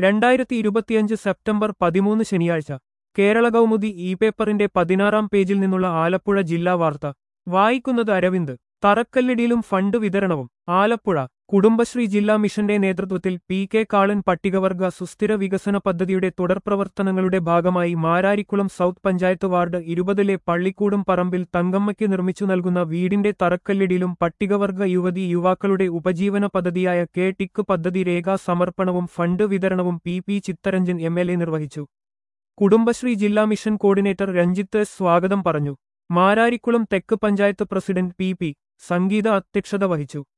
2025 September 13 ശനിയാഴ്ച കേരള കൗമുദി ഈ പേപ്പറിന്റെ 16-ാം പേജിൽ നിന്നുള്ള ആലപ്പുഴ ജില്ലാ വാർത്ത വായിക്കുന്നത് അരവിന്ദ്. തറക്കല്ലിടിയിലും ഫണ്ട് വിതരണവും. ആലപ്പുഴ കുടുംബശ്രീ ജില്ലാ മിഷന്റെ നേതൃത്വത്തിൽ പി കെ കാളൻ പട്ടികവർഗ സുസ്ഥിര വികസന പദ്ധതിയുടെ തുടർപ്രവർത്തനങ്ങളുടെ ഭാഗമായി മാരാരിക്കുളം സൗത്ത് പഞ്ചായത്ത് വാർഡ് 20-ലെ പള്ളിക്കൂടും പറമ്പിൽ തങ്കമ്മയ്ക്ക് നിർമ്മിച്ചു നൽകുന്ന വീടിന്റെ തറക്കല്ലിടിയിലും പട്ടികവർഗ യുവതീ യുവാക്കളുടെ ഉപജീവന പദ്ധതിയായ കെ ടിക്ക് പദ്ധതി രേഖാ സമർപ്പണവും ഫണ്ട് വിതരണവും പി ചിത്തരഞ്ജൻ MLA നിർവഹിച്ചു. കുടുംബശ്രീ ജില്ലാ മിഷൻ കോർഡിനേറ്റർ രഞ്ജിത്ത് എസ് സ്വാഗതം പറഞ്ഞു. മാരാരിക്കുളം തെക്ക് പഞ്ചായത്ത് പ്രസിഡന്റ് പി സംഗീത അധ്യക്ഷത വഹിച്ചു.